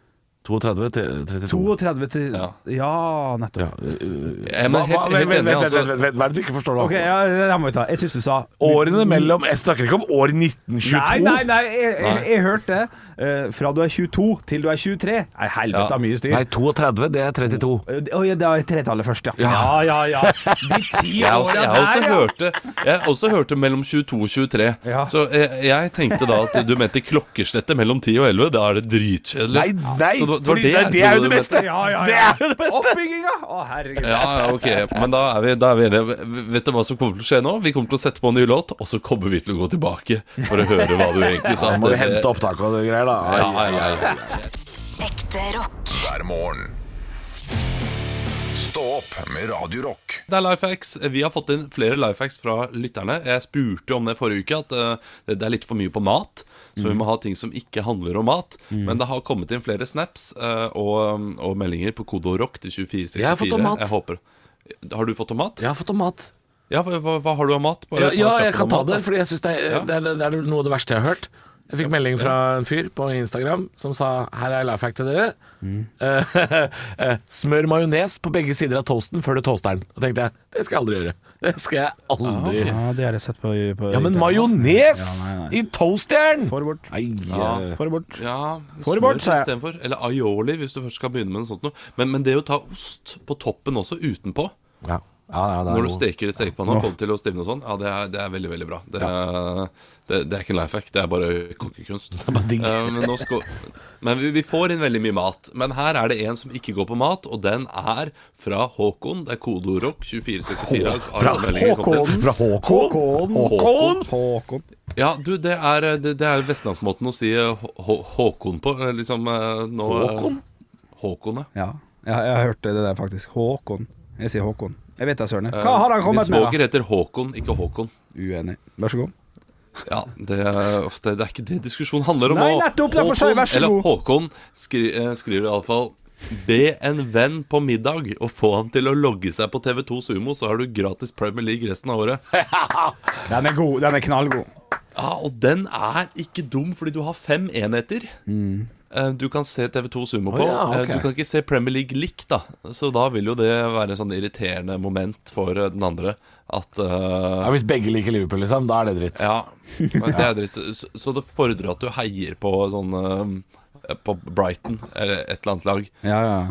trettito til trettito. trettito til Ja, ja nettopp. Ja. Jeg er helt, helt enig, altså. Hva er det du ikke forstår nå? Ok, ja, det må vi ta. Jeg synes du sa Årene mellom Jeg snakker ikke om år nitten tjueto. Nei, nei, nei, jeg, jeg, jeg hørte uh, fra du er tjueto til du er tjuetre. Nei, helvete, ja. Mye styr. Nei, trettito, det er trettito. Å ja, det er tretallet først, ja. Ja, ja, ja. ja. De ti Jeg har også, årene jeg har også der, ja. hørte Jeg har også hørte mellom tjueto og tjuetre. Ja. Så jeg, jeg tenkte da at du mente klokkeslettet mellom ti og elleve. Da er det dritkjedelig. Nei, nei, Så det, var fordi det, det er jo det beste. Ja, ja, ja. Det er jo det beste. Oppbygginga! Å, herregud. Ja, ok, men da er vi, da er vi enige. Vet du hva som kommer til å skje nå? Vi kommer til å sette på en ny låt, og så kommer vi til å gå tilbake for å høre hva du egentlig sa. Da må vi hente opptak og det greier da. Ja, ja, ja, ja. Ekte rock. hver morgen. Stå opp med Radio Rock. Det er Lifehacks. Vi har fått inn flere Lifehacks fra lytterne. Jeg spurte om det forrige uke, at uh, det er litt for mye på mat. Så vi må ha ting som ikke handler om mat. mm. Men det har kommet inn flere snaps uh, og, og meldinger på kode rock til tjuefire sekstifire. Jeg har fått om mat. Jeg håper. Har du fått om mat? Jeg har fått om mat. Ja, hva, hva, hva har du om mat? Bare Ja, ta ja kjapt jeg kan om ta mat, det, da. fordi jeg synes det er, Ja. det, er, det er noe av det verste jeg har hørt. Jeg fikk melding fra en fyr på Instagram som sa: her er lifehack til dere. Mm. Smør majones på begge sider av toasten før du toaster den. Og tenkte jeg, det skal jeg aldri gjøre. Det skal jeg aldri gjøre. Ja, det har jeg sett på, på Ja, men internett. majones Ja, nei, nei. i toasteren! Få det bort. Nei, Ja. eh, Få det bort. Ja, Få det smør bort, sa jeg. istedenfor. Eller aioli, hvis du først skal begynne med noe sånt noe. Men, men det å ta ost på toppen også, utenpå, ja. Ja, ja, det er når du noe- steker i stekepanna og får det til å stivne og sånn, ja, det er, det er veldig, veldig bra. Det er, det, det er ikke en life hack, det er bare kokkekunst. bare digg. Eh, men nå skal, men vi, vi får inn veldig mye mat. Men her er det en som ikke går på mat, og den er fra Håkon. Det er kodeordrock tjuefire sekstifire. Fra Håkon? Fra Håkon? Håkon. Håkon. Håkon. Ja, du, det er, det, det er vestlandsmåten å si eh, Hå- Hå- Håkon på. eh, Liksom eh, nå, eh, Håkon? Håkon, ja. Ja, jeg, jeg har hørt det der faktisk. Håkon. Jeg sier Håkon. Jeg vet det, Søren. Hva har han Min kommet med, svoger heter Håkon, ikke Håkon. da? Uenig. Vær så god. Ja, det er, ofte, det er ikke det diskusjonen handler om. Nei, nå. nettopp, derfor sa jeg vær så eller god. Håkon skri, eh, skriver iallfall: be en venn på middag og få han til å logge seg på T V to Sumo, så har du gratis Premier League resten av året. Den er god. Den er knallgod. Ja, og den er ikke dum, fordi du har fem enheter. Eh, Du kan se T V to Sumo på. Å, ja, ok. Eh, Du kan ikke se Premier League likt, da. Så da vil jo det være en sånn irriterende moment for eh, den andre. At eh, Ja, hvis begge liker Liverpool, liksom, da er det dritt. Ja, men det er dritt. Så, så det fordrer at du heier på sånn eh, på Brighton eller et eller annet lag Ja, ja.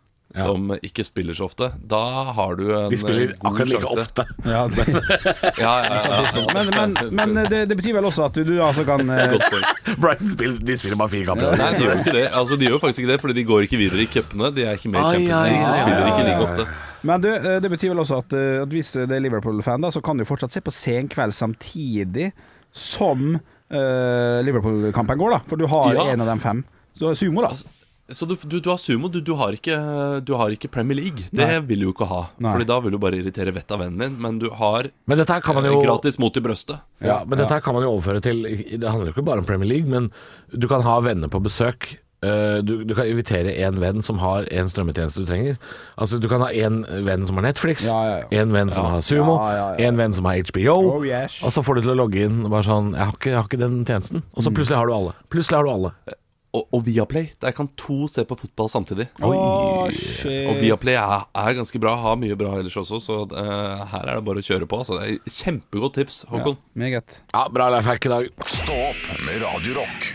som ikke spiller så ofte. Da har du en De spiller eh, god akkurat like sjanse. ofte. ja det, Ja, ja, ja, ja. men men, men det, det betyr vel også at du, du altså kan eh, Godt poeng. Brighton spiller, de spiller bare fire kamper. Nei, de gjør jo ikke det. Altså, de gjør jo faktisk ikke det, fordi de går ikke videre i cupene. De er ikke med i Ai, Champions ai, League. De ai, spiller ai, ikke ai, like ai. ofte. Men du, eh, det betyr vel også at, eh, at hvis det er Liverpool-fan, da, så kan du fortsatt se på senkveld samtidig som eh, Liverpool-kampen går, da. For du har Ja. en av dem fem. Så sumo, da. Så du, du, du har sumo, du, du, har ikke, du har ikke Premier League. Det Nei. vil du jo ikke ha. Nei. Fordi da vil du bare irritere vettet av vennen din. Men du har Men dette her kan man eh, jo gratis mot i brøstet. Ja, men dette her kan man jo overføre til Det handler jo ikke bare om Premier League, men du kan ha venner på besøk. Eh, Du, du kan invitere en venn som har en strømmetjeneste du trenger. Altså Du kan ha en venn som har Netflix, Ja, ja, ja. en venn som har Sumo, Ja, ja, ja. en venn som har H B O. Oh, yes. Og så får du til å logge inn og bare sånn jeg har, ikke, jeg har ikke den tjenesten. Og så plutselig har du alle. Plutselig har du alle. Og, og Viaplay. Der kan to se på fotball samtidig. Åh, shit. Og Viaplay er, er ganske bra. Har mye bra ellers også, så eh, her er det bare å kjøre på. Altså, det er et kjempegodt tips, Håkon. Ja, meget. Ja, bra lifehack i dag. Stå opp med Radio Rock.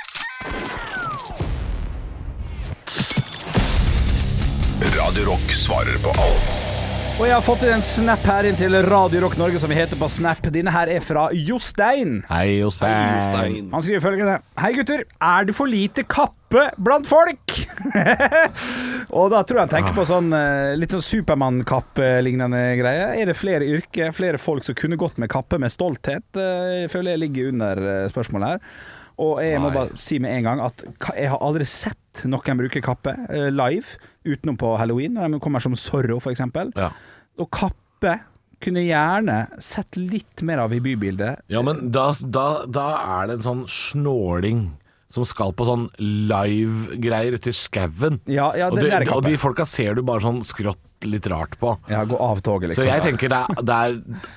Radio Rock svarer på alt. Og jeg har fått inn en snap her inn til Radio Rock Norge, som vi heter på Snap. Denne her er fra Jostein. Hei, Jostein. Jostein. Han skriver følgende: hei gutter, er det for lite kappe blant folk? Og da tror jeg han tenker på sånn eh, litt sånn Supermann-kappe-lignende greie. Er det flere yrker, flere folk som kunne gått med kappe med stolthet? Eh, Jeg føler jeg ligger under eh, spørsmålet her. Og jeg må Nei. bare si med en gang at ka- jeg har aldri sett noen bruke kappe eh, live, utenom på Halloween, når de kommer som Zorro for eksempel. Ja. Og kappe kunne gjerne sett litt mer av i bybildet. Ja, men da, da, da er det en sånn snåling som skal på sånn live-greier ute i skauen. Ja, ja, og, det, de- det er og kappe. de folka ser du bare sånn skrått litt rart på. Ja, gå av toget, liksom. Så jeg tenker det er, det er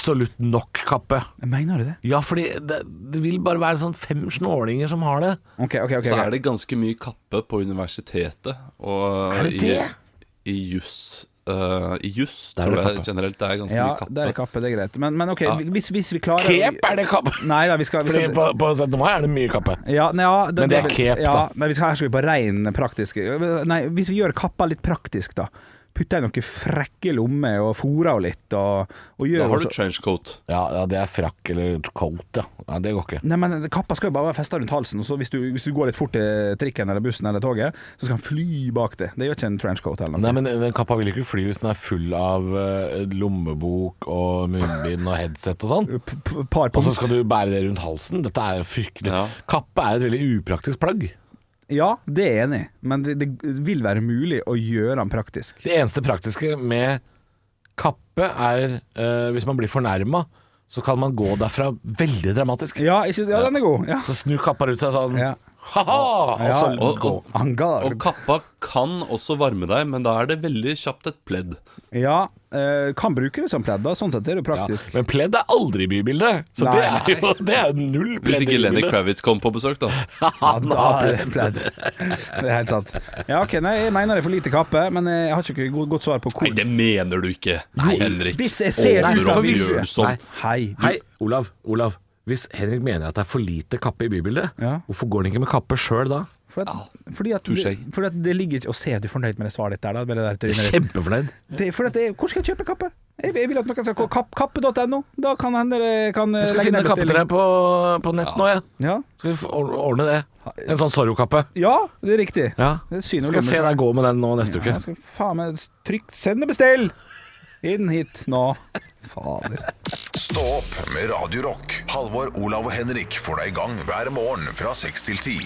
absolutt nok kappe. Mener du det? Ja, fordi det, det vil bare være sånn fem snålinger som har det. Ok, ok, ok. Så er det ganske mye kappe på universitetet. Og Er det det? I, i juss uh, I juss Der er tror det jeg kappe. generelt det er ganske Ja, mye kappe. det er kappe, det er greit. Men, men ok, Ja. hvis, hvis vi klarer Kep er det kappe. Nei da, vi skal, vi Fordi skal på, på syttende mai er det mye kappe. ja, nei, ja, Men det er kep, ja, da. Men vi skal, her skal vi på rein praktisk. Nei, hvis vi gjør kappa litt praktisk, da. Putter jeg noen frekke lommer og fôrer henne litt. Og, og gjør Da har du også- trenchcoat. Ja, ja, det er frakk eller coat, ja. ja. Det går ikke. Nei, men kappa skal jo bare være festet rundt halsen. Og så hvis du, hvis du går litt fort til trikken eller bussen eller toget, så skal han fly bak det. Det gjør ikke en trenchcoat eller noe. Nei, men den kappa vil ikke fly hvis den er full av uh, lommebok og munnbind og headset og sånn. P- p- par Og så punkt. skal du bære det rundt halsen. Dette er fryktelig. Ja. Kappe er et veldig upraktisk plagg. Ja, det er jeg enig i, men det, det vil være mulig å gjøre den praktisk. Det eneste praktiske med kappe er uh, hvis man blir fornærma, så kan man gå derfra veldig dramatisk. Ja, ikke, ja den er god. Ja. Så snur kappa ut seg sånn Ja. ha-ha! Og Ja. så Og, gå. og, Angard. og kappa kan også varme deg, men da er det veldig kjapt et pledd. Ja, eh, kan bruke det som pledd, da. Sånn sett er det jo Ja. praktisk. Men pledd er aldri i bybildet. Så Nei, det er jo det er jo null Hvis pledd ikke i Lenny bybildet. Kravitz kom på besøk, da. Ja, da er det pledd. Det er helt sant. Ja, ok, nei, jeg mener det er for lite kappe, men jeg har ikke godt, godt svar på hvor. Nei, det mener du ikke, Henrik. Hvis jeg ser Nei, ut av for hvis- vinduet. Bjørnson. Nei. Hei. Hei, Olav. Olav. Hvis Henrik mener at det er for lite kappe i bybildet, Ja. hvorfor går han ikke med kappe sjøl da? For at, fordi, at touché. det, fordi at det ligger ikke Å se at du er fornøyd med det svaret ditt der, da. Med det der Jeg er trynet. kjempefornøyd. Det, fordi at det, hvor skal jeg kjøpe kappe? Jeg, jeg vil at noen skal gå kapp, kappe punktum no. Da kan hende det kan Jeg skal legge finne ned bestilling. kappetre på, på nett nå, jeg. Ja. Ja. Skal vi få ordne det? En sånn Zorro-kappe. ja, det er riktig. Ja. Det er synd å Skal jeg glemme se seg. deg gå med den nå neste Ja, uke. jeg skal faen meg trygt sende bestill! Inn hit nå. Fader. Stå opp med Radio Rock. Halvor, Olav og Henrik får deg i gang hver morgen fra seks til ti.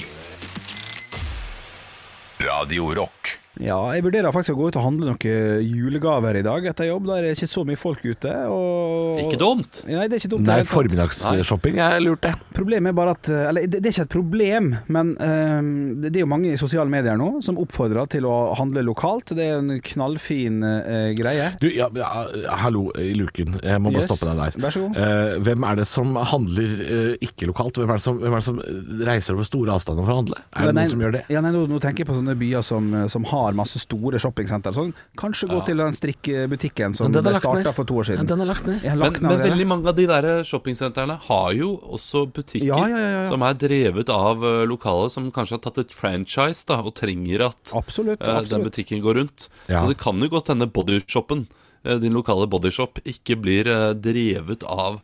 Radio Rock. Ja, jeg vurderer faktisk å gå ut og handle noen julegaver i dag etter jobb. Der er det ikke så mye folk ute. Og... Ikke dumt. Nei, det er ikke dumt. Nei, det er helt sant. formiddagsshopping er lurt, det. Problemet er bare at Eller det det er ikke et problem, men eh, det er jo mange i sosiale medier nå som oppfordrer til å handle lokalt. Det er en knallfin eh, greie. Du, ja, ja, hallo i luken. Jeg må bare Yes. stoppe deg der. Vær så god. Eh, hvem er det som handler eh, ikke lokalt? Hvem er, det som, hvem er det som reiser over store avstander for å handle? Er det nei, noen som gjør det? Ja, nei, nå, nå tenker jeg på sånne byer som, som har masse store shoppingsenter. Sånn. Kanskje gå til den strikkebutikken som Men den er ble lagt ned. starta for to år Ja, siden. den er lagt ned. Jeg har Men, lagt ned men allerede. veldig mange av de der shoppingsentrene har jo også butikker Ja, ja, ja, ja. som er drevet av eh, lokale som kanskje har tatt et franchise da, og trenger at Absolutt. eh, den absolutt. butikken går rundt. Ja. Så det kan jo godt hende bodyshoppen, eh, din lokale bodyshop, ikke blir eh, drevet av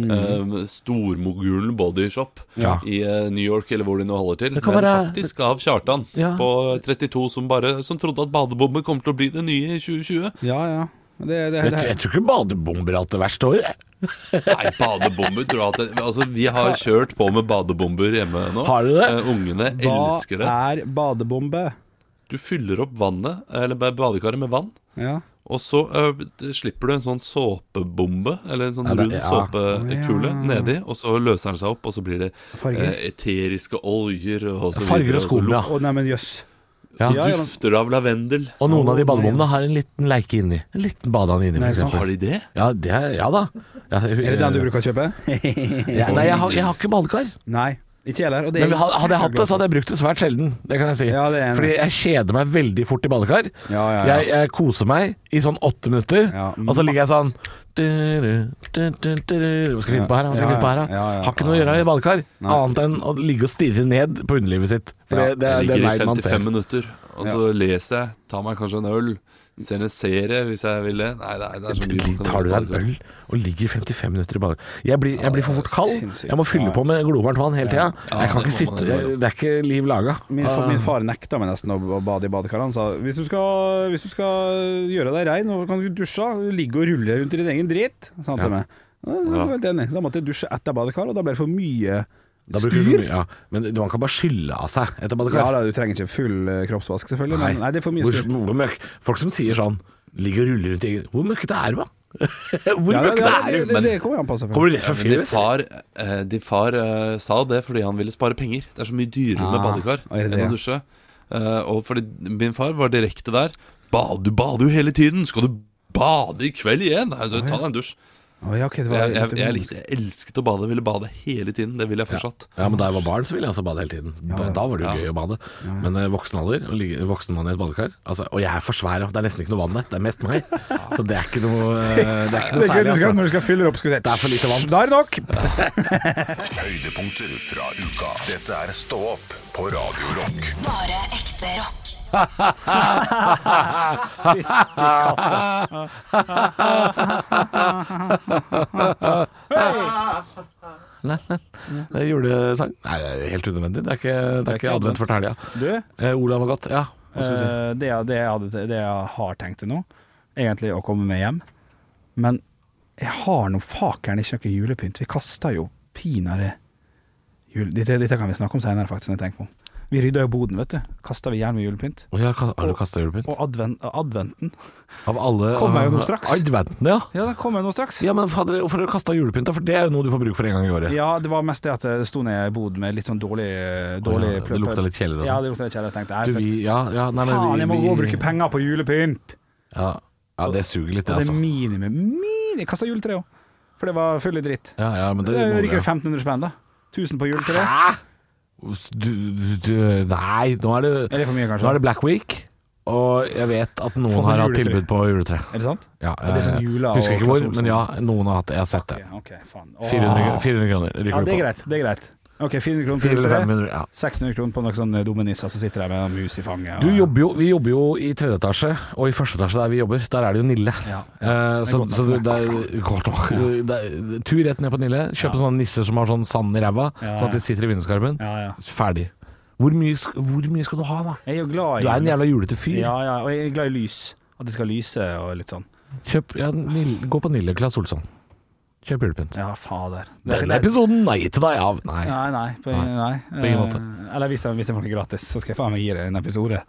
eh, stormogulen bodyshop Ja. i eh, New York eller hvor de nå holder til, Det kan men være- faktisk av Kjartan Ja. på trettito som bare som trodde at badebomber kommer til å bli det nye i tjue tjue. Ja, ja. Det, det, Jeg, det, tror- jeg tror ikke badebomber har hatt det verste året. Nei, badebomber tror jeg at det, altså, vi har kjørt på med badebomber hjemme nå. Har du det? Eh, ungene hva elsker det. er badebombe? Du fyller opp vannet, eller badekaret med vann, Ja. og så eh, slipper du en sånn såpebombe, eller en sånn Ja, det- rund ja. såpekule Ja. nedi, og så løser den seg opp, og så blir det Farger. eh, eteriske oljer og så Farger videre. og skum, så ja. Å, nei, men jøss. Ja. Ja, ja, men- dufter av lavendel. Og noen av de badebommene har en liten leike inni. En liten badeand inni, Nei, for sant. eksempel. Har de det? Ja, det er, ja da. Ja, Er det den du bruker å kjøpe? Ja, nei, jeg har, jeg har ikke badekar. Nei, ikke jeg heller. og det er Men hadde hadde jeg hatt det, så hadde jeg brukt det svært sjelden. Det kan jeg si. Ja, det er enig. Fordi jeg kjeder meg veldig fort i badekar. Ja, ja, ja. Jeg, jeg koser meg i sånn åtte minutter, Ja, og så ligger jeg sånn du, du, du, du, du. Hva skal jeg finne på her? Hva skal jeg finne på her? da? Ja, ja, ja. Har ikke noe å gjøre i badekar, Nei. annet enn å ligge og stirre ned på underlivet sitt. For Ja, det, det, er- Jeg det er ligger i meg man ser. femtifem minutter, og så leser jeg, tar meg kanskje en øl, ser en serie hvis jeg vil det. Nei, det er, det er så mye man kan Tar du gjøre deg på en øl og ligger i femtifem minutter i badekar? Jeg blir, jeg blir for fort kald. sinnssykt. Jeg må fylle Ja. på med glovarmt vann hele tida. Ja, Jeg kan det ikke må man sitte gjøre. Det er ikke liv laga. Min, far, min far nekta meg nesten å, å bade i badekar. Han sa hvis du skal, hvis du skal gjøre deg rein, og kan du dusje, ligge og rulle rundt i din egen dritt, sa han til Ja. meg. Ja, jeg var helt enig. Da måtte jeg dusje etter badekar, og da ble det for mye Da bruker du for styr. mye, ja. Men man kan bare skylle av seg etter Ja, badekar. da, du trenger ikke full eh, kroppsvask, selvfølgelig, Nei. men nei, det er for mye Hvor, styr. hvor møk, folk som sier sånn ligger og ruller rundt i egen Hvor møkkete er du, da? Hvor Ja, det, møkkete det, er det, du? det, det kommer an på, selvfølgelig. Kommer du rett fra Men din fjøs? far, eh, din far eh, sa det fordi han ville spare penger. Det er så mye dyrere med Ah, badekar er det enn det? å dusje. Eh, og fordi min far var direkte der. Bad, du bader jo hele tiden! Skal du bade i kveld igjen? Nei, du, ta deg en dusj. Oh, ja, okay, det var jeg, jeg, jeg, likte, jeg elsket å bade, jeg ville bade hele tiden. Det vil jeg fortsatt. Ja, ja, men da jeg var barn, så ville jeg også bade hele tiden. Da, da var det jo ja. gøy å bade. Ja. Men uh, voksen alder, å ligge voksen mann i et badekar altså, og jeg er for svær, det er nesten ikke noe vann der. Det er mest meg. Så det er ikke noe, uh, det er ikke noe særlig. Altså. Når du skal fylle opp, skal det er for lite vann. Da er det nok. Høydepunkter fra uka. Dette er Stå opp på Radio Rock. Bare ekte rock. Nei, nei. Det julesang. Nei, det er helt unødvendig. Det er ikke, det er ikke advent for helga. Du? Eh, Olav var godt. Ja, hva skal vi si? Uh, det, det, jeg hadde, det jeg har tenkt til nå, egentlig å komme med hjem. Men jeg har nå fakeren ikke noe julepynt. Vi kaster jo pinare jul. Dette, dette kan vi snakke om senere, faktisk, når jeg tenker på. Vi rydder jo boden, vet du. Kaster vi gjerne med julepynt. Oh, ja, har du kastet julepynt? Og advent, adventen. Av alle kommer jo noe straks. Adventen, ja. Ja, det kommer jo noe straks. Ja, men fader, hvorfor har du kastet julepynt da? For det er jo noe du får bruk for en gang i året. Ja, det var mest det at det sto ned i bod med litt sånn dårlig, dårlig oh, ja, det lukta litt kjeller og sånn. Ja, det lukta litt kjeller. Jeg tenkte, du, vi, ja, ja, nei, nei, faen, jeg må vi, gå og bruke penger på julepynt. Ja, ja det suger litt, det, altså. altså. Det er minimum. Mini. Jeg kastet juletre også. For det var full i dritt. Ja, ja, men det, det er jo ikke femten hundre spenn da. tusen på juletre. Hæ? Du, du, nei, nå er det, er det for mye, kanskje? Nå er det Black Week, og jeg vet at noen har hatt tilbud på juletre. Er det sant? Ja, er det sånn jula husker ikke hvor, men ja, noen har hatt det. Jeg har sett det. Okay, okay, faen. fire hundre kroner. Ja, det er greit, det er greit. Ok, fire hundre kroner for juletre. Ja. seks hundre kroner på noen sånne dumme nisser som sitter der med en mus i fanget. Og... Jobber jo, vi jobber jo i tredje etasje, og i første etasje der vi jobber, der er det jo Nille. Ja, ja. Uh, så så det er godt nok. Ja. Tur rett ned på Nille, kjøpe ja. sånne nisser som har sånn sand i ræva, ja, sånn at de sitter i vinduskarmen. Ja, ja. Ferdig. Hvor mye, hvor mye skal du ha, da? Jeg er jo glad i... Du er en jævla julete fyr. Ja, ja, og jeg er glad i lys. At det skal lyse og litt sånn. Kjøp, ja, Nille, gå på Nille, Claes Olsson. Kjøp julepynt. Ja, fader. Denne episoden nei til deg av. Nei, nei, nei, på, nei. nei. på ingen måte. Uh, eller hvis jeg, hvis jeg får noe gratis, så skal jeg faen meg gi deg en episode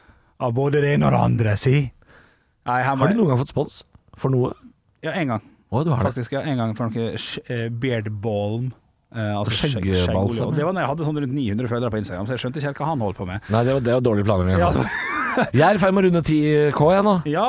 av både det ene og det andre, si. Nei, har du noen gang fått spons for noe? Ja, en gang. Å, du har det? Faktisk, ja, en gang for noe uh, beard balm. Uh, altså skjeggebalsam. Det var når jeg hadde sånn rundt ni hundre følgere på Instagram, så jeg skjønte ikke helt hva han holdt på med. Nei, det var, det var dårlig planlegging. Ja, jeg er i ferd med å runde ti K jeg nå. Ja!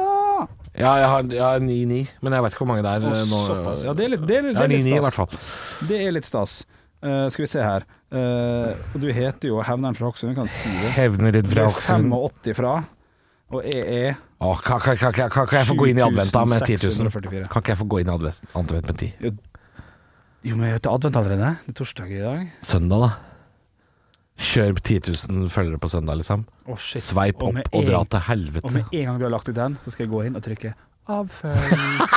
Ja, jeg har, jeg har ni ni, men jeg vet ikke hvor mange det er. Åh, nå. Såpass. Ja, det er litt, det er, det er jeg har litt ni ni stas. I hvert fall. Det er litt stas. Uh, skal vi se her. Uh, og du heter jo Hevneren fra Hokksund, vi kan si det. Hevneren fra Hokksund. Du er femogåtti fra, og jeg er Åh, kan, kan, kan, kan, kan jeg få gå inn i advent da med ti tusen? Kan ikke jeg få gå inn i advent, advent med ti? Jo, jo, men jeg heter advent allerede. Det er torsdag i dag. Søndag da. Kjør ti tusen følgere på søndag, liksom. Oh, Sveip opp og, og dra til helvete. Og med en gang du har lagt ut den, så skal jeg gå inn og trykke avfølg.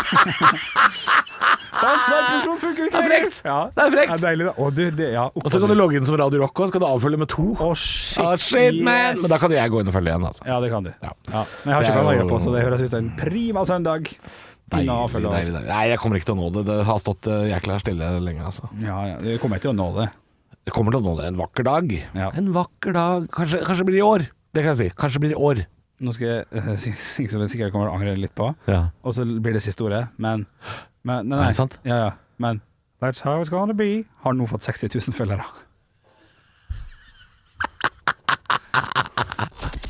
Den sveipfunksjonen funker ikke. Det er frekt. Ja, det er frekt. Det er deilig da. Og, du, det, ja, og så kan du logge inn som Radio Rock, og så kan du avfølge med to. Å, oh, shit, oh, shit yes. man. Men da kan jo jeg gå inn og følge igjen, altså. Ja, det kan du. Ja. Ja. Men jeg har ikke planlagt på, så det høres ut som en prima søndag. Nei, nei, nei, nei, jeg kommer ikke til å nå det. Det har stått uh, jækla stille lenge, altså. Ja, ja, det kommer ikke til å nå det. Det kommer til å nå det en vakker dag. Ja. En vakker dag. Kanskje, kanskje blir det i år. Det kan jeg si. Kanskje blir det i år. Nå skal jeg uh, si som jeg sikkert kommer til å angre litt på. Ja. Og så blir det siste ordet. Men, men nei, nei. Er det sant? Ja, ja. Men that's how it's gonna be. Har nå fått seksti tusen følgere.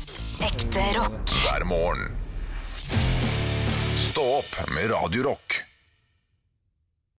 Ekte rock. Hver morgen. Stå opp med Radio Rock.